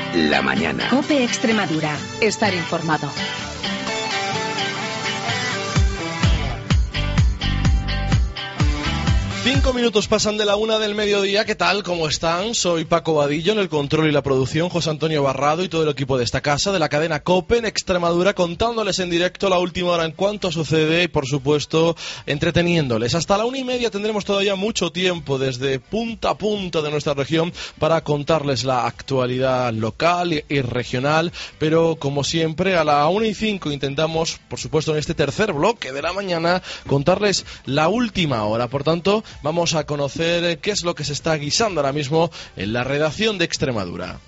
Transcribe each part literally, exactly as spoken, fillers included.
la mañana. COPE Extremadura. Estar informado. Cinco minutos pasan de la una del mediodía. ¿Qué tal? ¿Cómo están? Soy Paco Vadillo en el control y la producción, José Antonio Barrado y todo el equipo de esta casa, de la cadena COPE en Extremadura, contándoles en directo la última hora en cuanto sucede y, por supuesto, entreteniéndoles. Hasta la una y media tendremos todavía mucho tiempo desde punta a punta de nuestra región para contarles la actualidad local y regional, pero como siempre a la una y cinco intentamos, por supuesto, en este tercer bloque de la mañana, contarles la última hora. Por tanto, vamos a conocer qué es lo que se está guisando ahora mismo en la redacción de Extremadura.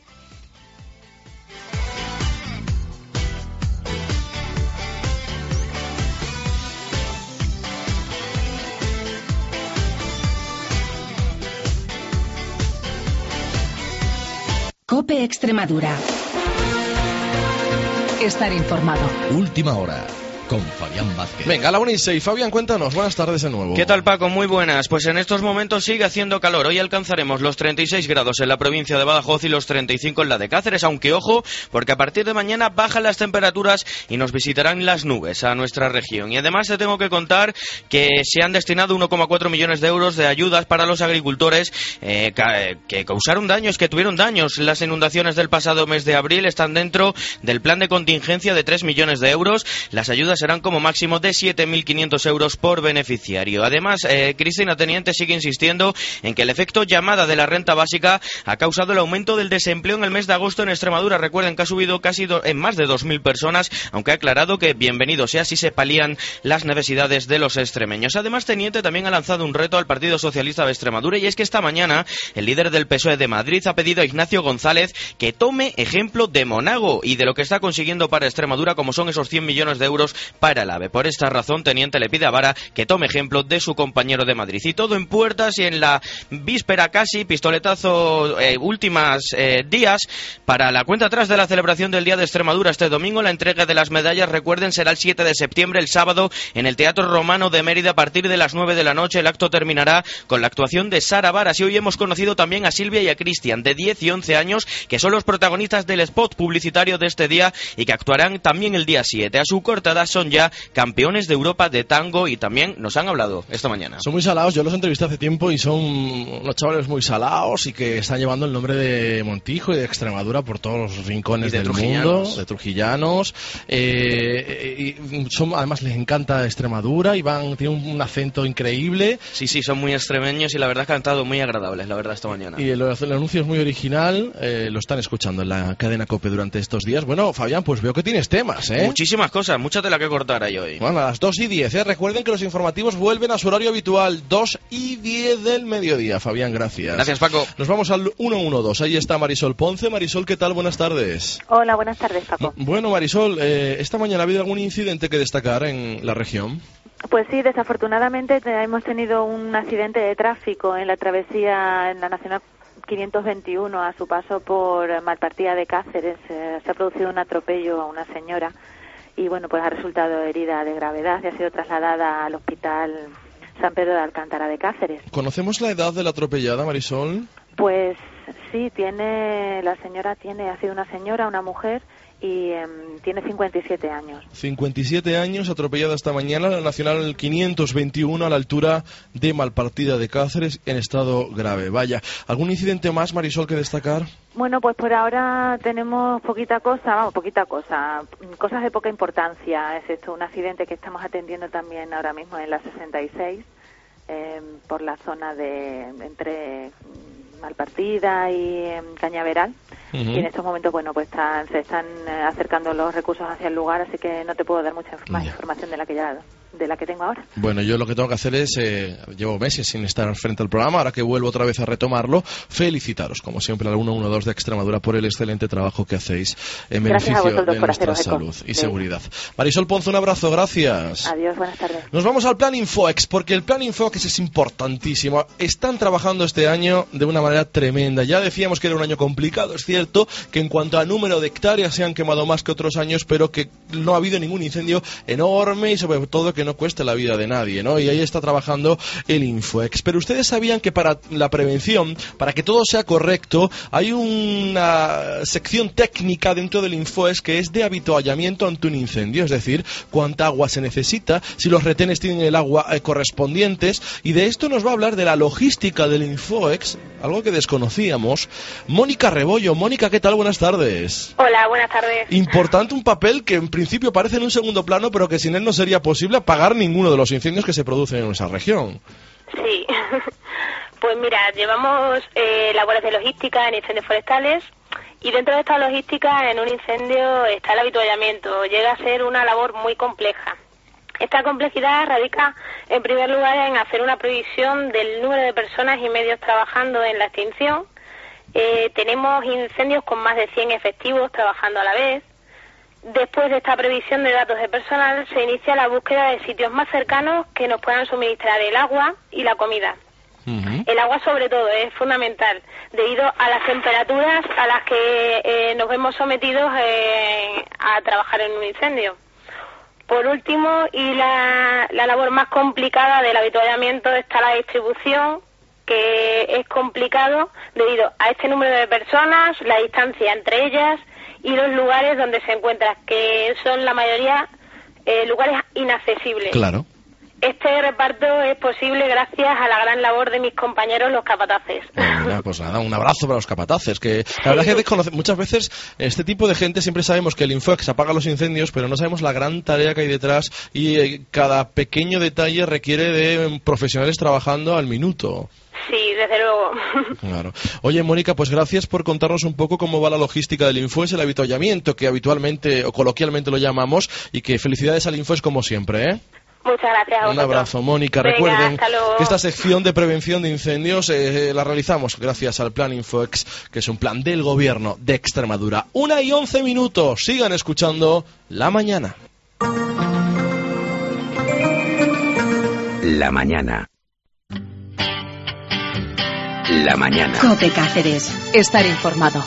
COPE Extremadura. Estar informado. Última hora. Con Fabián Vázquez. Venga, a la una y seis. Fabián, cuéntanos. Buenas tardes de nuevo. ¿Qué tal, Paco? Muy buenas. Pues en estos momentos sigue haciendo calor. Hoy alcanzaremos los treinta y seis grados en la provincia de Badajoz y los treinta y cinco en la de Cáceres, aunque ojo, porque a partir de mañana bajan las temperaturas y nos visitarán las nubes a nuestra región. Y además te tengo que contar que se han destinado uno coma cuatro millones de euros de ayudas para los agricultores eh, que causaron daños, que tuvieron daños. Las inundaciones del pasado mes de abril están dentro del plan de contingencia de tres millones de euros. Las ayudas serán como máximo de siete mil quinientos euros por beneficiario. Además, eh, Cristina Teniente sigue insistiendo en que el efecto llamada de la renta básica ha causado el aumento del desempleo en el mes de agosto en Extremadura. Recuerden que ha subido casi do, en más de dos mil personas, aunque ha aclarado que bienvenido sea si se palían las necesidades de los extremeños. Además, Teniente también ha lanzado un reto al Partido Socialista de Extremadura, y es que esta mañana el líder del P S O E de Madrid ha pedido a Ignacio González que tome ejemplo de Monago y de lo que está consiguiendo para Extremadura, como son esos cien millones de euros para el AVE. Por esta razón, Teniente le pide a Vara que tome ejemplo de su compañero de Madrid. Y todo en puertas y en la víspera casi, pistoletazo, eh, últimas eh, días para la cuenta atrás de la celebración del Día de Extremadura este domingo. La entrega de las medallas, recuerden, será el siete de septiembre, el sábado, en el Teatro Romano de Mérida a partir de las nueve de la noche. El acto terminará con la actuación de Sara Varas. Y hoy hemos conocido también a Silvia y a Cristian, de diez y once años, que son los protagonistas del spot publicitario de este día y que actuarán también el día siete. A su corta edad son ya campeones de Europa de tango y también nos han hablado esta mañana. Son muy salados, yo los entrevisté hace tiempo y son unos chavales muy salados y que están llevando el nombre de Montijo y de Extremadura por todos los rincones de del mundo, de trujillanos. Eh, y son, además les encanta Extremadura y van, tienen un acento increíble. Sí, sí, son muy extremeños y la verdad que han estado muy agradables, la verdad, esta mañana. Y el, el anuncio es muy original, eh, lo están escuchando en la cadena COPE durante estos días. Bueno, Fabián, pues veo que tienes temas, ¿eh? Muchísimas cosas, mucha tela que cortar ahí hoy. Bueno, a las dos y diez, ¿eh? Recuerden que los informativos vuelven a su horario habitual, dos y diez del mediodía. Fabián, gracias. Gracias, Paco. Nos vamos al ciento doce. Ahí está Marisol Ponce. Marisol, ¿qué tal? Buenas tardes. Hola, buenas tardes, Paco. Bueno, Marisol, eh, esta mañana ha habido algún incidente que destacar en la región. Pues sí, desafortunadamente hemos tenido un accidente de tráfico en la travesía en la Nacional quinientos veintiuno a su paso por Malpartida de Cáceres. Eh, se ha producido un atropello a una señora y bueno, pues ha resultado herida de gravedad y ha sido trasladada al hospital San Pedro de Alcántara de Cáceres. ¿Conocemos la edad de la atropellada, Marisol? Pues sí, tiene la señora tiene ha sido una señora, una mujer, y eh, tiene cincuenta y siete años. cincuenta y siete años, atropellada esta mañana en la Nacional quinientos veintiuno a la altura de Malpartida de Cáceres en estado grave. Vaya, ¿algún incidente más, Marisol, que destacar? Bueno, pues por ahora tenemos poquita cosa, vamos, poquita cosa, cosas de poca importancia. Es esto, un accidente que estamos atendiendo también ahora mismo en la sesenta y seis, eh, por la zona de entre Malpartida y eh, Cañaveral. Uh-huh. Y en estos momentos, bueno, pues están, se están eh, acercando los recursos hacia el lugar, así que no te puedo dar mucha más yeah. información de la que ya de la que tengo ahora. Bueno, yo lo que tengo que hacer es, eh, llevo meses sin estar frente al programa, ahora que vuelvo otra vez a retomarlo, felicitaros, como siempre, al ciento doce de Extremadura por el excelente trabajo que hacéis en beneficio de nuestra salud y seguridad. Marisol Ponce, un abrazo, gracias. Adiós, buenas tardes. Nos vamos al Plan Infoex, porque el Plan Infoex es importantísimo. Están trabajando este año de una manera tremenda. Ya decíamos que era un año complicado, es cierto, que en cuanto a número de hectáreas se han quemado más que otros años, pero que no ha habido ningún incendio enorme y sobre todo que que no cueste la vida de nadie, ¿no? Y ahí está trabajando el Infoex. Pero ustedes sabían que para la prevención, para que todo sea correcto, hay una sección técnica dentro del Infoex que es de avituallamiento ante un incendio, es decir, cuánta agua se necesita, si los retenes tienen el agua eh, correspondientes, y de esto nos va a hablar de la logística del Infoex, algo que desconocíamos, Mónica Rebollo. Mónica, ¿qué tal? Buenas tardes. Hola, buenas tardes. Importante un papel que en principio parece en un segundo plano, pero que sin él no sería posible apagar ninguno de los incendios que se producen en esa región. Sí, pues mira, llevamos eh, labores de logística en incendios forestales, y dentro de esta logística en un incendio está el avituallamiento. Llega a ser una labor muy compleja. Esta complejidad radica, en primer lugar, en hacer una previsión del número de personas y medios trabajando en la extinción. Eh, tenemos incendios con más de cien efectivos trabajando a la vez. Después de esta previsión de datos de personal, se inicia la búsqueda de sitios más cercanos que nos puedan suministrar el agua y la comida. Uh-huh. El agua, sobre todo, es fundamental debido a las temperaturas a las que eh, nos vemos sometidos eh, a trabajar en un incendio. Por último, y la, la labor más complicada del avituallamiento, está la distribución, que es complicado debido a este número de personas, la distancia entre ellas y los lugares donde se encuentran, que son la mayoría eh, lugares inaccesibles. Claro. Este reparto es posible gracias a la gran labor de mis compañeros, los capataces. Bueno, pues nada, un abrazo para los capataces, que la verdad es que desconoce, muchas veces este tipo de gente siempre sabemos que el Infoex apaga los incendios, pero no sabemos la gran tarea que hay detrás, y eh, cada pequeño detalle requiere de eh, profesionales trabajando al minuto. Sí, desde luego. Claro. Oye, Mónica, pues gracias por contarnos un poco cómo va la logística del Infoex, el avituallamiento, que habitualmente o coloquialmente lo llamamos, y que felicidades al Infoex como siempre, ¿eh? Muchas gracias a vosotros. Un abrazo, Mónica. Venga, recuerden que esta sección de prevención de incendios eh, la realizamos gracias al Plan Infoex, que es un plan del Gobierno de Extremadura. Una y once minutos. Sigan escuchando La Mañana. La Mañana. La Mañana. COPE Cáceres. Estar informado.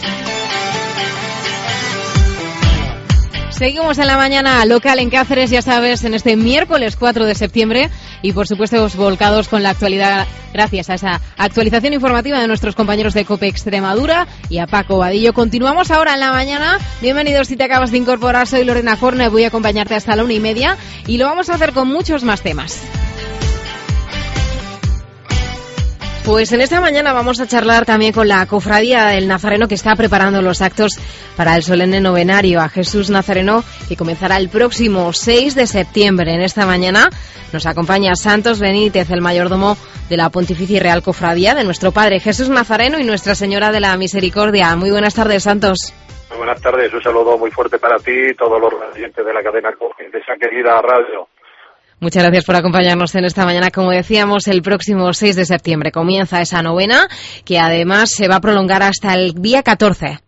Seguimos en La Mañana local en Cáceres, ya sabes, en este miércoles cuatro de septiembre, y por supuesto volcados con la actualidad gracias a esa actualización informativa de nuestros compañeros de COPE Extremadura y a Paco Vadillo. Continuamos ahora en La Mañana. Bienvenidos si te acabas de incorporar, soy Lorena Forne, voy a acompañarte hasta la una y media y lo vamos a hacer con muchos más temas. Pues en esta mañana vamos a charlar también con la Cofradía del Nazareno, que está preparando los actos para el solemne novenario a Jesús Nazareno, que comenzará el próximo seis de septiembre. En esta mañana nos acompaña Santos Benítez, el mayordomo de la Pontificia y Real Cofradía de nuestro Padre Jesús Nazareno y Nuestra Señora de la Misericordia. Muy buenas tardes, Santos. Muy buenas tardes, un saludo muy fuerte para ti y todos los oyentes de la cadena COPE, de esa querida radio. Muchas gracias por acompañarnos en esta mañana. Como decíamos, el próximo seis de septiembre comienza esa novena, que además se va a prolongar hasta el día catorce.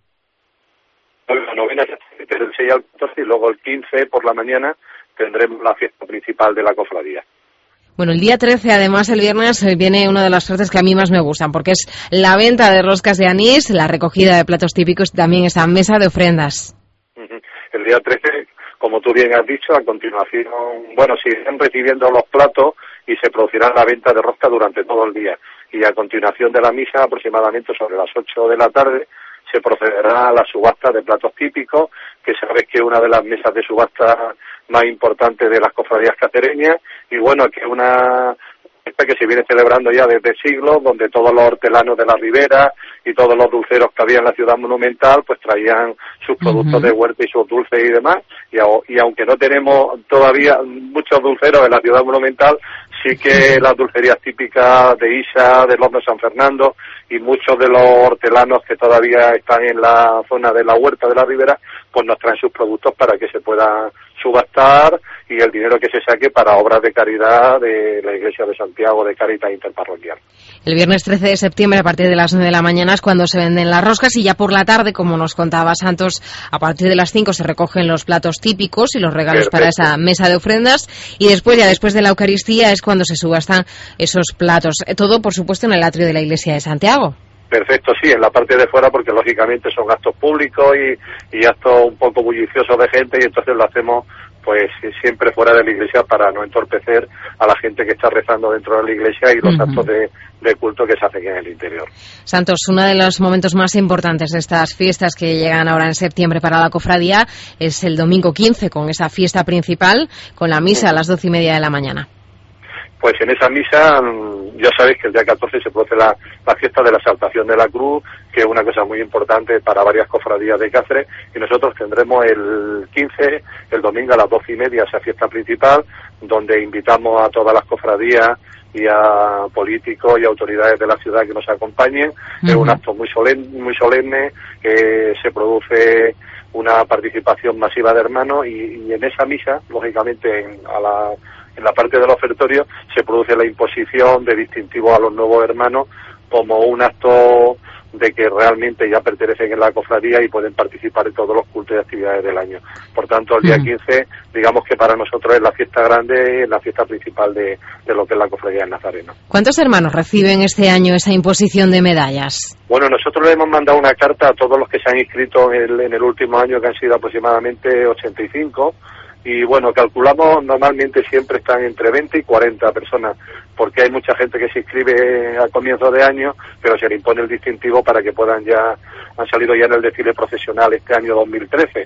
La novena es del seis al catorce y luego el quince por la mañana tendremos la fiesta principal de la cofradía. Bueno, el día trece, además, el viernes, viene una de las fiestas que a mí más me gustan, porque es la venta de roscas de anís, la recogida de platos típicos y también esa mesa de ofrendas. El día trece, como tú bien has dicho, a continuación, bueno, siguen recibiendo los platos y se producirá la venta de rosca durante todo el día. Y a continuación de la misa, aproximadamente sobre las ocho de la tarde, se procederá a la subasta de platos típicos, que sabes que es una de las mesas de subasta más importantes de las cofradías cacereñas, y bueno, que es una fiesta que se viene celebrando ya desde siglos, donde todos los hortelanos de la ribera y todos los dulceros que había en la ciudad monumental pues traían sus productos uh-huh. de huerta y sus dulces y demás, y, y aunque no tenemos todavía muchos dulceros en la ciudad monumental, sí que las dulcerías típicas de Isa, del Horno de San Fernando y muchos de los hortelanos que todavía están en la zona de la huerta de la ribera, pues nos traen sus productos para que se puedan subastar y el dinero que se saque para obras de caridad de la Iglesia de Santiago de Caritas Interparroquial. El viernes trece de septiembre, a partir de las nueve de la mañana, es cuando se venden las roscas, y ya por la tarde, como nos contaba Santos, a partir de las cinco se recogen los platos típicos y los regalos Perfecto. Para esa mesa de ofrendas, y después, ya después de la Eucaristía, es cuando se subastan esos platos. Todo, por supuesto, en el atrio de la Iglesia de Santiago. Perfecto, sí, en la parte de fuera, porque lógicamente son actos públicos y, y actos un poco bulliciosos de gente, y entonces lo hacemos pues siempre fuera de la iglesia para no entorpecer a la gente que está rezando dentro de la iglesia y los uh-huh. actos de, de culto que se hacen en el interior. Santos, uno de los momentos más importantes de estas fiestas que llegan ahora en septiembre para la cofradía es el domingo quince, con esa fiesta principal, con la misa a las doce y media de la mañana. Pues en esa misa, ya sabéis que el día catorce se produce la, la fiesta de la Exaltación de la Cruz, que es una cosa muy importante para varias cofradías de Cáceres, y nosotros tendremos el quince, el domingo a las doce y media, esa fiesta principal, donde invitamos a todas las cofradías y a políticos y autoridades de la ciudad que nos acompañen. Uh-huh. Es un acto muy solemne, muy solemne, que se produce una participación masiva de hermanos, y, y en esa misa, lógicamente, en, a la en la parte del ofertorio se produce la imposición de distintivos a los nuevos hermanos como un acto de que realmente ya pertenecen en la cofradía y pueden participar en todos los cultos y actividades del año. Por tanto, el día mm. quince, digamos que para nosotros es la fiesta grande, es la fiesta principal de, de lo que es la cofradía del Nazareno. ¿Cuántos hermanos reciben este año esa imposición de medallas? Bueno, nosotros le hemos mandado una carta a todos los que se han inscrito en el, en el último año, que han sido aproximadamente ochenta y cinco, y bueno, calculamos, normalmente siempre están entre veinte y cuarenta personas, porque hay mucha gente que se inscribe a comienzos de año, pero se le impone el distintivo para que puedan ya, han salido ya en el desfile profesional este año dos mil trece,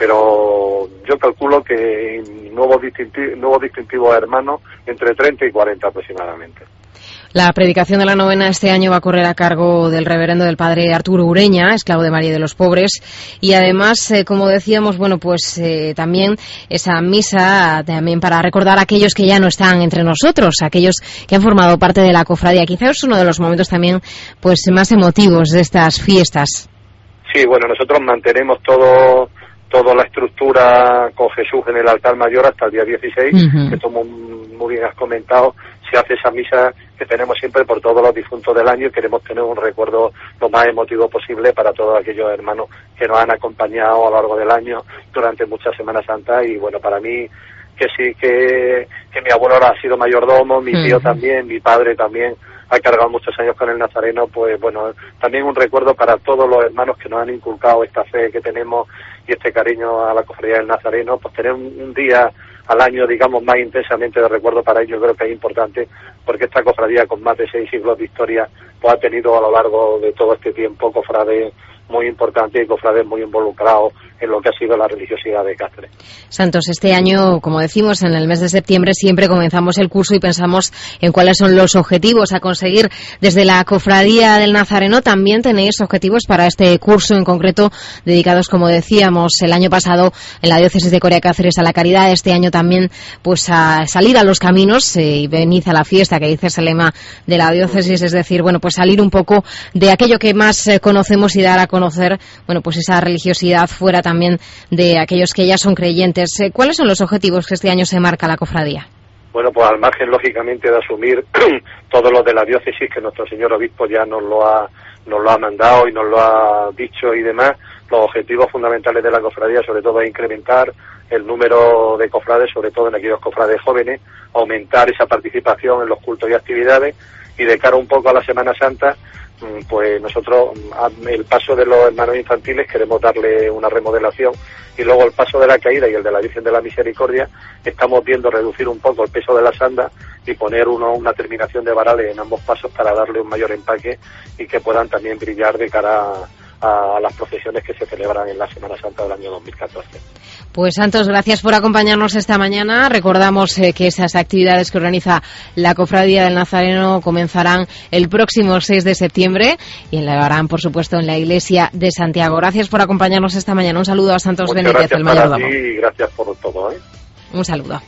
pero yo calculo que nuevos distintivos, nuevos distintivos hermanos entre treinta y cuarenta aproximadamente. La predicación de la novena este año va a correr a cargo del reverendo del padre Arturo Ureña, esclavo de María de los Pobres, y además, eh, como decíamos, bueno, pues eh, también esa misa también para recordar a aquellos que ya no están entre nosotros, aquellos que han formado parte de la cofradía. Quizás es uno de los momentos también pues más emotivos de estas fiestas. Sí, bueno, nosotros mantenemos todo toda la estructura con Jesús en el altar mayor hasta el día dieciséis, uh-huh. que como muy bien has comentado, se hace esa misa que tenemos siempre por todos los difuntos del año, y queremos tener un recuerdo lo más emotivo posible para todos aquellos hermanos que nos han acompañado a lo largo del año durante muchas Semanas Santas. Y bueno, para mí, que sí, que, que mi abuelo ha sido mayordomo, mi tío uh-huh. también, mi padre también ha cargado muchos años con el Nazareno, pues bueno, también un recuerdo para todos los hermanos que nos han inculcado esta fe que tenemos y este cariño a la cofradía del Nazareno. Pues tener un, un día al año, digamos, más intensamente de recuerdo para ellos, creo que es importante, porque esta cofradía, con más de seis siglos de historia, pues ha tenido a lo largo de todo este tiempo cofrades muy importantes y cofrades muy involucrados en lo que ha sido la religiosidad de Cáceres. Santos, este año, como decimos, en el mes de septiembre siempre comenzamos el curso y pensamos en cuáles son los objetivos a conseguir desde la Cofradía del Nazareno. También tenéis objetivos para este curso en concreto, dedicados, como decíamos, el año pasado en la diócesis de Coria Cáceres a la caridad, este año también pues a salir a los caminos eh, y venid a la fiesta, que dice el lema de la diócesis, es decir, bueno, pues salir un poco de aquello que más eh, conocemos y dar a conocer, bueno, pues esa religiosidad fuera también de aquellos que ya son creyentes. ¿Cuáles son los objetivos que este año se marca la cofradía? Bueno, pues al margen, lógicamente, de asumir todo lo de la diócesis, que nuestro señor obispo ya nos lo ha nos lo ha mandado y nos lo ha dicho y demás, los objetivos fundamentales de la cofradía, sobre todo, es incrementar el número de cofrades, sobre todo en aquellos cofrades jóvenes, aumentar esa participación en los cultos y actividades, y de cara un poco a la Semana Santa, pues nosotros el paso de los hermanos infantiles queremos darle una remodelación, y luego el paso de la caída y el de la Virgen de la Misericordia estamos viendo reducir un poco el peso de la sanda y poner uno, una terminación de varales en ambos pasos para darle un mayor empaque y que puedan también brillar de cara a, a las procesiones que se celebran en la Semana Santa del año dos mil catorce. Pues Santos, gracias por acompañarnos esta mañana. Recordamos eh, que esas actividades que organiza la Cofradía del Nazareno comenzarán el próximo seis de septiembre y lo harán, por supuesto, en la Iglesia de Santiago. Gracias por acompañarnos esta mañana. Un saludo a Santos Muchas Benítez, el mayordomo. Gracias para ti y gracias por todo, ¿eh? Un saludo.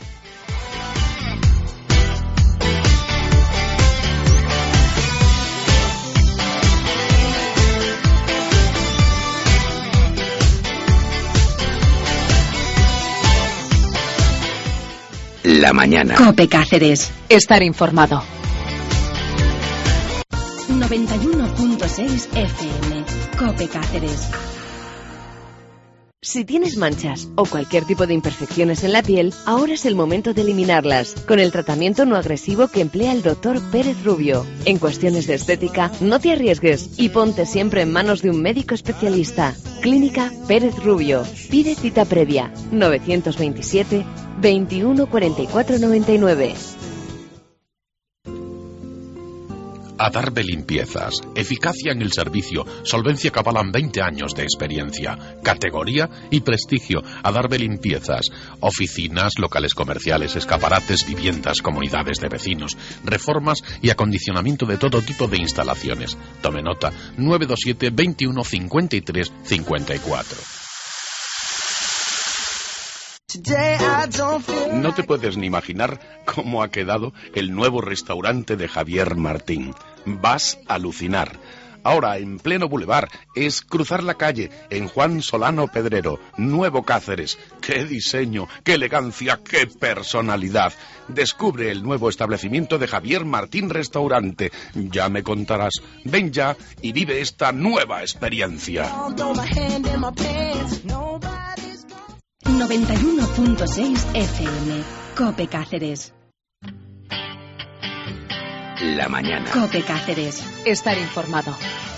La mañana. COPE Cáceres. Estar informado. noventa y uno punto seis F M. COPE Cáceres. Si tienes manchas o cualquier tipo de imperfecciones en la piel, ahora es el momento de eliminarlas con el tratamiento no agresivo que emplea el doctor Pérez Rubio. En cuestiones de estética, no te arriesgues y ponte siempre en manos de un médico especialista. Clínica Pérez Rubio. Pide cita previa. novecientos veintisiete, veintiuno, cuarenta y cuatro, noventa y nueve. Adarve Limpiezas. Eficacia en el servicio. Solvencia que avalan veinte años de experiencia. Categoría y prestigio. Adarve Limpiezas. Oficinas, locales comerciales, escaparates, viviendas, comunidades de vecinos, reformas y acondicionamiento de todo tipo de instalaciones. Tome nota. nueve dos siete, veintiuno, cincuenta y tres, cincuenta y cuatro. No te puedes ni imaginar cómo ha quedado el nuevo restaurante de Javier Martín. Vas a alucinar. Ahora, en pleno bulevar, es cruzar la calle en Juan Solano Pedrero, Nuevo Cáceres. ¡Qué diseño, qué elegancia, qué personalidad! Descubre el nuevo establecimiento de Javier Martín Restaurante. Ya me contarás. Ven ya y vive esta nueva experiencia. noventa y uno punto seis F M. Cope Cáceres. La mañana. Cope Cáceres. Estar informado.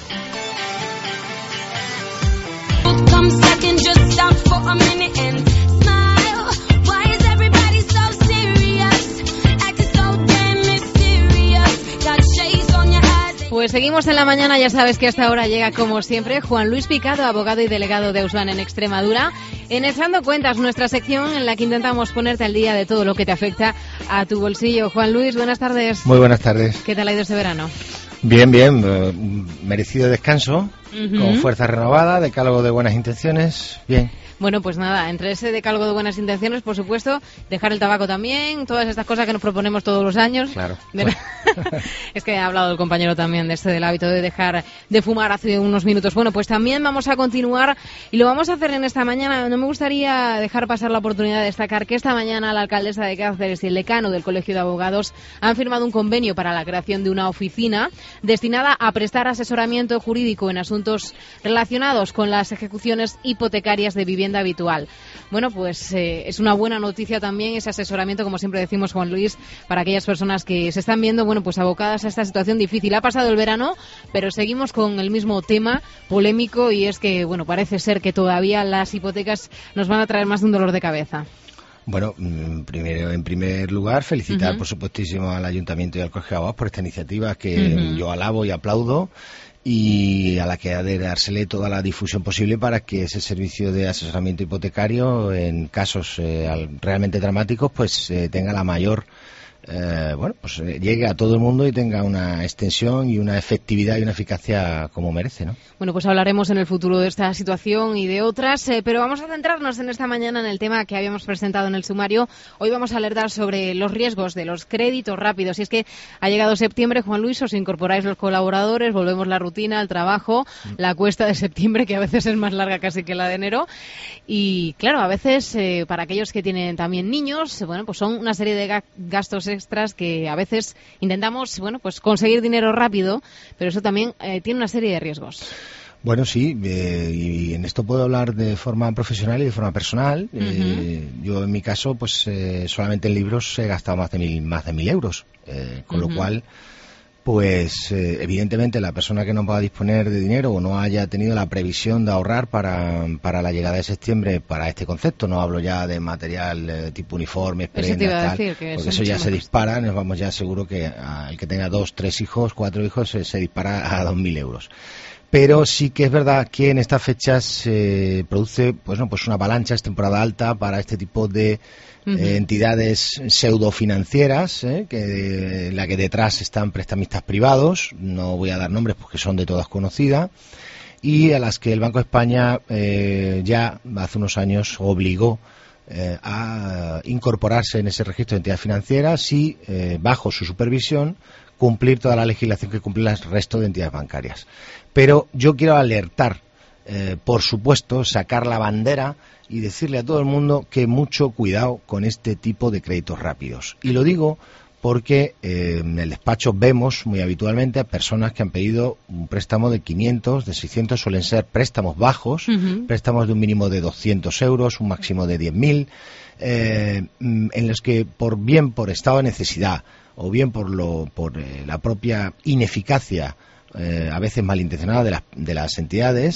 Pues seguimos en la mañana, ya sabes que hasta ahora llega como siempre Juan Luis Picado, abogado y delegado de Auslan en Extremadura, en Echando Cuentas, nuestra sección en la que intentamos ponerte al día de todo lo que te afecta a tu bolsillo. Juan Luis, buenas tardes. Muy buenas tardes. ¿Qué tal ha ido este verano? Bien, bien, eh, merecido descanso, uh-huh. Con fuerza renovada, decálogo de buenas intenciones, bien. Bueno, pues nada, entre ese decálogo de buenas intenciones, por supuesto, dejar el tabaco también, todas estas cosas que nos proponemos todos los años. Claro. De... Es que ha hablado el compañero también de este del hábito de dejar de fumar hace unos minutos. Bueno, pues también vamos a continuar y lo vamos a hacer en esta mañana. No me gustaría dejar pasar la oportunidad de destacar que esta mañana la alcaldesa de Cáceres y el decano del Colegio de Abogados han firmado un convenio para la creación de una oficina destinada a prestar asesoramiento jurídico en asuntos relacionados con las ejecuciones hipotecarias de vivienda habitual. Bueno, pues eh, es una buena noticia también ese asesoramiento, como siempre decimos, Juan Luis, para aquellas personas que se están viendo, bueno, pues abocadas a esta situación difícil. Ha pasado el verano, pero seguimos con el mismo tema polémico y es que, bueno, parece ser que todavía las hipotecas nos van a traer más de un dolor de cabeza. Bueno, primero, en primer lugar, felicitar, Uh-huh. por supuestísimo, al Ayuntamiento y al Colegio de Abogados por esta iniciativa que Uh-huh. yo alabo y aplaudo, y a la que ha de dársele toda la difusión posible para que ese servicio de asesoramiento hipotecario en casos eh, realmente dramáticos pues eh, tenga la mayor eh, bueno pues eh, llegue a todo el mundo y tenga una extensión y una efectividad y una eficacia como merece, ¿no? Bueno, pues hablaremos en el futuro de esta situación y de otras, eh, pero vamos a centrarnos en esta mañana en el tema que habíamos presentado en el sumario. Hoy vamos a alertar sobre los riesgos de los créditos rápidos. Y es que ha llegado septiembre, Juan Luis, os incorporáis los colaboradores, volvemos la rutina, el trabajo, la cuesta de septiembre, que a veces es más larga casi que la de enero. Y claro, a veces eh, para aquellos que tienen también niños, bueno, pues son una serie de ga- gastos extras que a veces intentamos, bueno, pues conseguir dinero rápido, pero eso también eh, tiene una serie de riesgos. Bueno, sí, eh, y en esto puedo hablar de forma profesional y de forma personal. Uh-huh. Eh, yo, en mi caso, pues eh, solamente en libros he gastado más de mil, más de mil euros, eh, con uh-huh. lo cual, pues eh, evidentemente la persona que no pueda disponer de dinero o no haya tenido la previsión de ahorrar para, para la llegada de septiembre para este concepto, no hablo ya de material eh, tipo uniformes, prendas, tal, decir, que porque eso ya se dispara, nos vamos ya seguro que a, el que tenga dos, tres hijos, cuatro hijos, se, se dispara a dos mil euros. Pero sí que es verdad que en estas fechas se eh, produce pues no pues una avalancha, es temporada alta para este tipo de uh-huh. eh, entidades pseudofinancieras, eh, que en la que detrás están prestamistas privados, no voy a dar nombres porque son de todas conocidas, y a las que el Banco de España eh, ya hace unos años obligó eh, a incorporarse en ese registro de entidades financieras y eh, bajo su supervisión cumplir toda la legislación que cumple el resto de entidades bancarias. Pero yo quiero alertar, eh, por supuesto, sacar la bandera y decirle a todo el mundo que mucho cuidado con este tipo de créditos rápidos. Y lo digo porque eh, en el despacho vemos muy habitualmente a personas que han pedido un préstamo de quinientos, de seiscientos, suelen ser préstamos bajos, uh-huh. préstamos de un mínimo de doscientos euros, un máximo de diez mil, eh, en los que por bien por estado de necesidad o bien por, lo, por eh, la propia ineficacia, eh, a veces malintencionada de, la, de las entidades,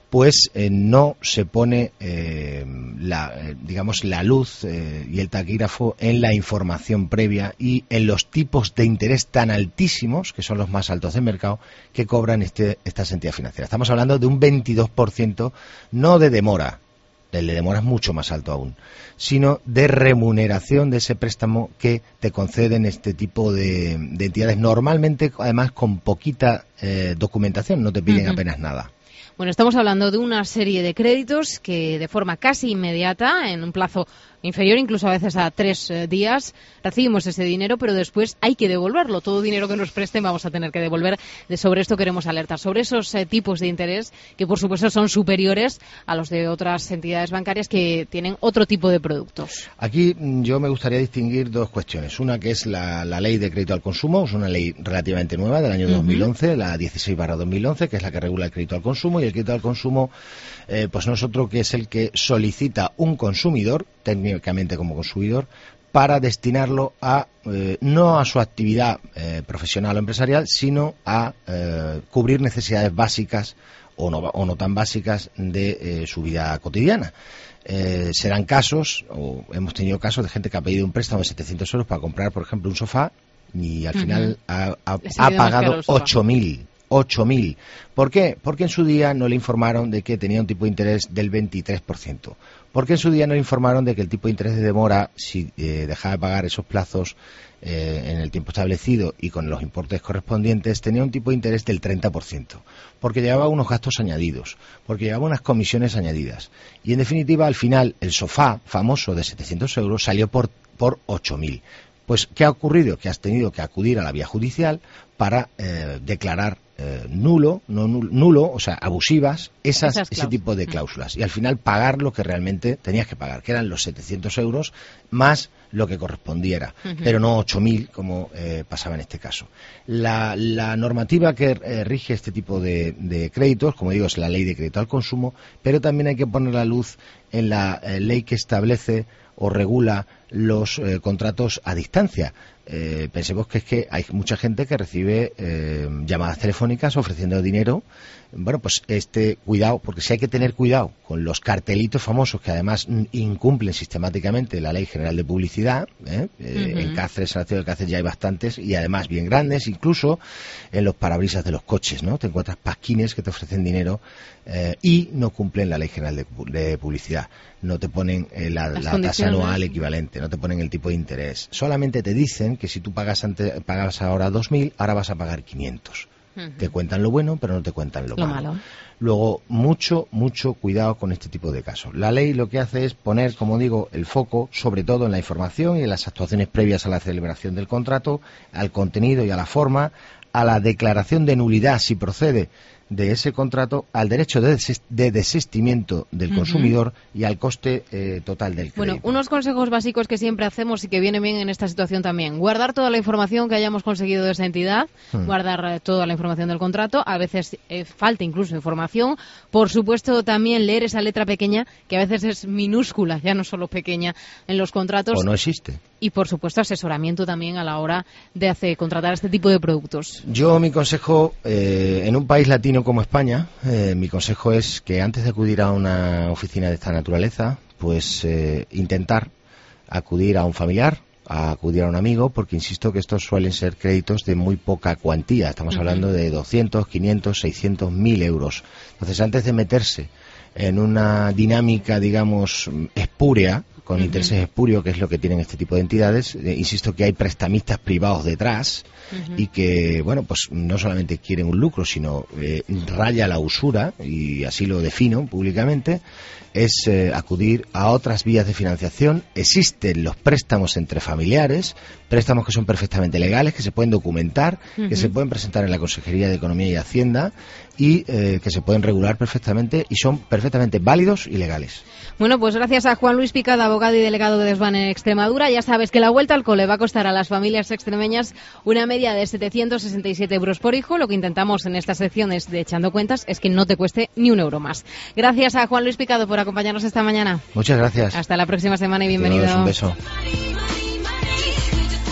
pues eh, no se pone eh, la, eh, digamos la luz eh, y el taquígrafo en la información previa y en los tipos de interés tan altísimos, que son los más altos del mercado, que cobran este, estas entidades financieras. Estamos hablando de un veintidós por ciento, no de demora, el de demora es mucho más alto aún, sino de remuneración de ese préstamo que te conceden este tipo de, de entidades, normalmente además con poquita eh, documentación, no te piden uh-huh. apenas nada. Bueno, estamos hablando de una serie de créditos que de forma casi inmediata, en un plazo inferior incluso a veces a tres eh, días, recibimos ese dinero, pero después hay que devolverlo. Todo dinero que nos presten vamos a tener que devolver. De sobre esto queremos alertar, sobre esos eh, tipos de interés que por supuesto son superiores a los de otras entidades bancarias que tienen otro tipo de productos. Aquí yo me gustaría distinguir dos cuestiones. Una que es la, la ley de crédito al consumo, es una ley relativamente nueva del año uh-huh. dos mil once, la dieciséis barra dos mil once, que es la que regula el crédito al consumo, y el crédito al consumo eh, pues no es otro que es el que solicita un consumidor, técnicamente como consumidor, para destinarlo a eh, no a su actividad eh, profesional o empresarial, sino a eh, cubrir necesidades básicas o no, o no tan básicas de eh, su vida cotidiana. Eh, serán casos, o hemos tenido casos de gente que ha pedido un préstamo de setecientos euros para comprar, por ejemplo, un sofá y al uh-huh. final ha, ha, ha pagado ocho mil. ocho mil. ¿Por qué? Porque en su día no le informaron de que tenía un tipo de interés del veintitrés por ciento. Porque en su día no le informaron de que el tipo de interés de demora, si eh, dejaba de pagar esos plazos eh, en el tiempo establecido y con los importes correspondientes, tenía un tipo de interés del treinta por ciento. Porque llevaba unos gastos añadidos, porque llevaba unas comisiones añadidas. Y en definitiva, al final, el sofá famoso de setecientos euros salió por, por ocho mil. Pues, ¿qué ha ocurrido? Que has tenido que acudir a la vía judicial para eh, declarar eh, nulo, no nulo, nulo, o sea, abusivas, esas, esas ese tipo de cláusulas. Y al final pagar lo que realmente tenías que pagar, que eran los setecientos euros más lo que correspondiera, uh-huh. pero no ocho mil como eh, pasaba en este caso. La, la normativa que eh, rige este tipo de, de créditos, como digo, es la ley de crédito al consumo, pero también hay que poner la luz en la eh, ley que establece o regula los eh, contratos a distancia. Eh, pensemos que es que hay mucha gente que recibe eh, llamadas telefónicas ofreciendo dinero. Bueno, pues este cuidado, porque sí hay que tener cuidado con los cartelitos famosos que además incumplen sistemáticamente la Ley General de Publicidad. ¿eh? Eh, uh-huh. En Cáceres, en la ciudad de Cáceres ya hay bastantes y además bien grandes, incluso en los parabrisas de los coches, ¿no? Te encuentras pasquines que te ofrecen dinero eh, y no cumplen la Ley General de, de Publicidad. No te ponen eh, la, la tasa anual equivalente, no te ponen el tipo de interés. Solamente te dicen que si tú pagas antes, pagas ahora dos mil, ahora vas a pagar quinientos. Uh-huh. Te cuentan lo bueno, pero no te cuentan lo, lo malo. malo. Luego, mucho, mucho cuidado con este tipo de casos. La ley lo que hace es poner, como digo, el foco sobre todo en la información y en las actuaciones previas a la celebración del contrato, al contenido y a la forma, a la declaración de nulidad si procede de ese contrato, al derecho de, des de desistimiento del uh-huh. consumidor y al coste eh, total del crédito. Bueno, unos consejos básicos que siempre hacemos y que vienen bien en esta situación también. Guardar toda la información que hayamos conseguido de esa entidad, uh-huh. guardar eh, toda la información del contrato, a veces eh, falta incluso información. Por supuesto, también leer esa letra pequeña, que a veces es minúscula, ya no solo pequeña, en los contratos. O no existe. Y, por supuesto, asesoramiento también a la hora de hacer, contratar este tipo de productos. Yo, mi consejo, eh, en un país latino como España, eh, mi consejo es que antes de acudir a una oficina de esta naturaleza, pues eh, intentar acudir a un familiar, a acudir a un amigo, porque insisto que estos suelen ser créditos de muy poca cuantía. Estamos uh-huh. hablando de doscientos, quinientos, seiscientos, mil euros. Entonces, antes de meterse en una dinámica, digamos, espúrea, con uh-huh. intereses espurios, que es lo que tienen este tipo de entidades, eh, insisto que hay prestamistas privados detrás uh-huh. y que, bueno, pues no solamente quieren un lucro, sino eh, raya la usura, y así lo defino públicamente, es eh, acudir a otras vías de financiación. Existen los préstamos entre familiares, préstamos que son perfectamente legales, que se pueden documentar, uh-huh. que se pueden presentar en la Consejería de Economía y Hacienda y eh, que se pueden regular perfectamente y son perfectamente válidos y legales. Bueno, pues gracias a Juan Luis Picada, abogado y delegado de Desban en Extremadura. Ya sabes que la vuelta al cole va a costar a las familias extremeñas una media de setecientos sesenta y siete euros por hijo. Lo que intentamos en estas secciones de Echando Cuentas es que no te cueste ni un euro más. Gracias a Juan Luis Picado por acompañarnos esta mañana. Muchas gracias. Hasta la próxima semana y bienvenido. Adiós, un beso.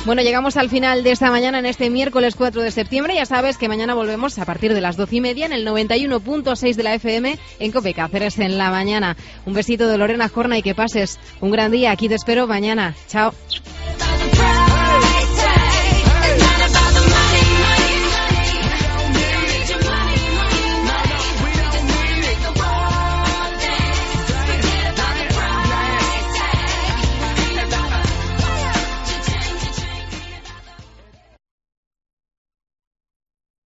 Bueno, llegamos al final de esta mañana en este miércoles cuatro de septiembre. Ya sabes que mañana volvemos a partir de las doce y media en el noventa y uno punto seis de la F M en COPE Cáceres en la mañana. Un besito de Lorena Jorna y que pases un gran día. Aquí te espero mañana. Chao.